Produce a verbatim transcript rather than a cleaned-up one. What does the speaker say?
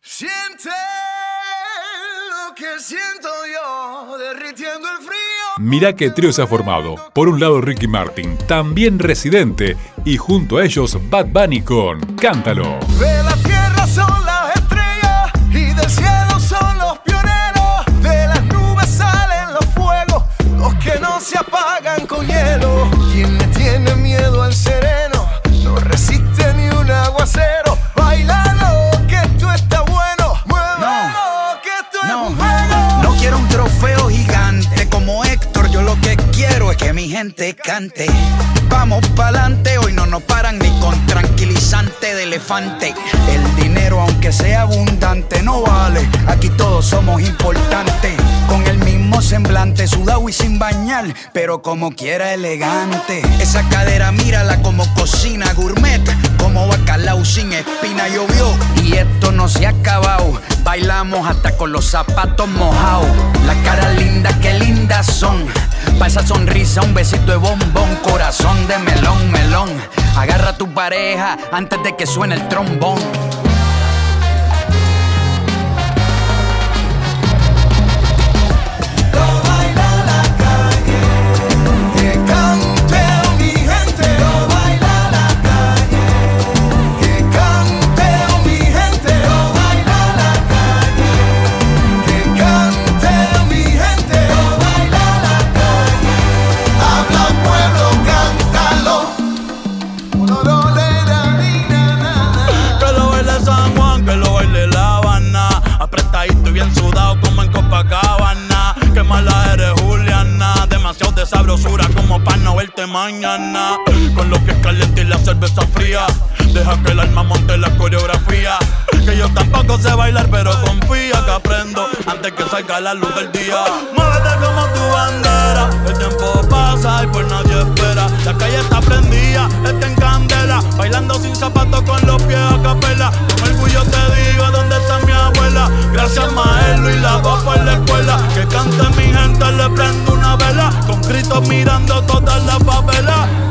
Siente lo que siento yo, derritiendo el frío. Mirá qué trío se ha formado. Por un lado Ricky Martin, también Residente, y junto a ellos Bad Bunny con Cántalo. De la tierra son las estrellas y del cielo son los pioneros. De las nubes salen los fuegos, los que no se apagan con hielo. Quien le tiene miedo al sereno no resiste ni un aguacero. Bailalo, que esto está bueno. Muévelo, no, que esto no, es un juego. No quiero un trofeo gigante como Héctor. Yo lo que quiero es que mi gente cante. Vamos pa'lante, hoy no nos paran ni con tranquilizante de elefante. El dinero, aunque sea abundante, no vale. Aquí todos somos importantes. Con el mismo semblante, sudado y sin bañar, pero como quiera elegante. Esa cadera, mírala como cocina gourmet, como bacalao sin espina. Llovió y esto no se ha acabado. Bailamos hasta con los zapatos mojados. Las caras lindas, qué lindas son. Pa' esa sonrisa, un besito de bombón. Corazón de melón, melón. Agarra a tu pareja antes de que suene el trombón. Sabrosura como pa' no verte mañana. Con lo que es caliente y la cerveza fría, deja que el alma monte la coreografía. Que yo tampoco sé bailar, pero confía que aprendo antes que salga la luz del día. Muévete como tu bandera, el tiempo pasa y por nadie espera. La calle está prendida, está en candela, bailando sin zapatos con los pies a capela. Con orgullo te digo dónde está mi abuela. Gracias Maelo y la voz por la escuela. Que cante mi gente, le prendo una vela, con gritos mirando todas las favelas.